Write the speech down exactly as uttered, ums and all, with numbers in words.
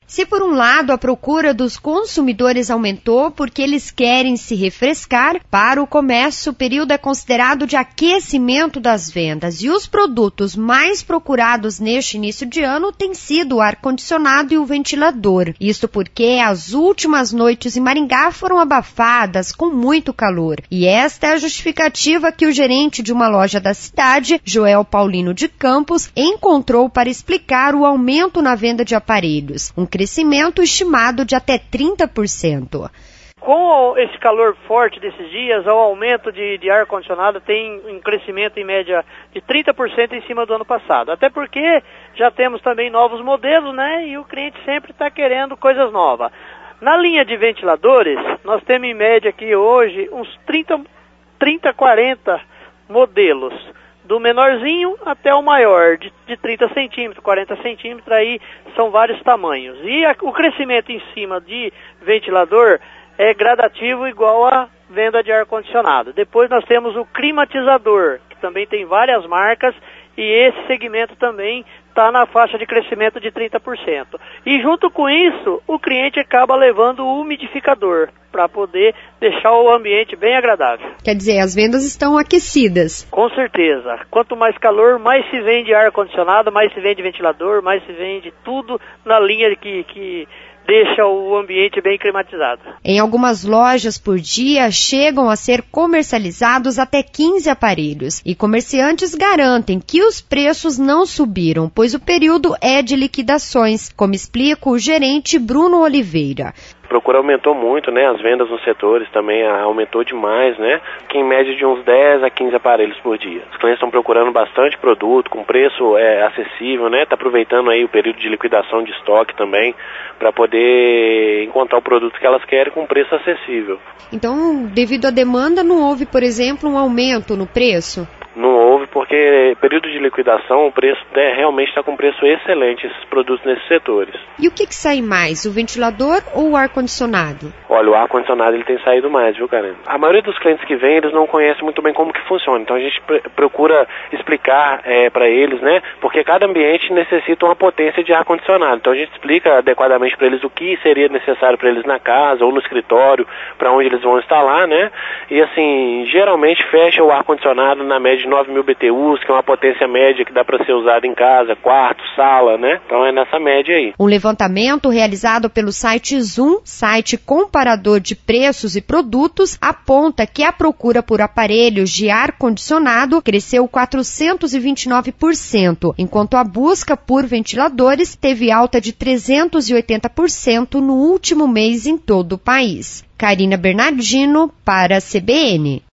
Se por um lado a procura dos consumidores aumentou porque eles querem se refrescar, para o comércio o período é considerado de aquecimento das vendas e os produtos mais procurados neste início de ano têm sido o ar-condicionado e o ventilador. Isto porque as últimas noites em Maringá foram abafadas com muito calor. E esta é a justificativa que o gerente de uma loja da cidade, Joel Paulino de Campos, encontrou para explicar o aumento na venda de aparelhos. Um crescimento estimado de até trinta por cento. Com esse calor forte desses dias, o aumento de, de ar-condicionado tem um crescimento em média de trinta por cento em cima do ano passado. Até porque já temos também novos modelos, né? E o cliente sempre está querendo coisas novas. Na linha de ventiladores, nós temos em média aqui hoje uns trinta, quarenta modelos. Do menorzinho até o maior, de, de trinta centímetros, quarenta centímetros, aí são vários tamanhos. E a, o crescimento em cima de ventilador é gradativo igual a venda de ar-condicionado. Depois nós temos o climatizador, que também tem várias marcas, e esse segmento também está na faixa de crescimento de trinta por cento. E junto com isso, o cliente acaba levando o umidificador, para poder deixar o ambiente bem agradável. Quer dizer, as vendas estão aquecidas. Com certeza. Quanto mais calor, mais se vende ar-condicionado, mais se vende ventilador, mais se vende tudo na linha que... que deixa o ambiente bem climatizado. Em algumas lojas por dia chegam a ser comercializados até quinze aparelhos e comerciantes garantem que os preços não subiram, pois o período é de liquidações, como explica o gerente Bruno Oliveira. A procura aumentou muito, né? As vendas nos setores também aumentou demais, né? Que em média de uns dez a quinze aparelhos por dia. Os clientes estão procurando bastante produto, com preço é, acessível, né? Está aproveitando aí o período de liquidação de estoque também, para poder encontrar o produto que elas querem com preço acessível. Então, devido à demanda, não houve, por exemplo, um aumento no preço? Não houve, porque período de liquidação, o preço é, realmente está com preço excelente, esses produtos nesses setores. E o que, que sai mais, o ventilador ou o ar-condicionado? Olha, o ar-condicionado ele tem saído mais, viu, Karen? A maioria dos clientes que vêm, eles não conhecem muito bem como que funciona, então a gente procura explicar é, para eles, né? Porque cada ambiente necessita uma potência de ar-condicionado, então a gente explica adequadamente para eles o que seria necessário para eles na casa ou no escritório, para onde eles vão instalar, né? E assim, geralmente fecha o ar-condicionado na média de nove mil B T Us, que é uma potência média que dá para ser usada em casa, quarto, sala, né? Então é nessa média aí. Um levantamento realizado pelo site Zoom, site comparador de preços e produtos, aponta que a procura por aparelhos de ar-condicionado cresceu quatrocentos e vinte e nove por cento, enquanto a busca por ventiladores teve alta de trezentos e oitenta por cento no último mês em todo o país. Karina Bernardino, para a C B N.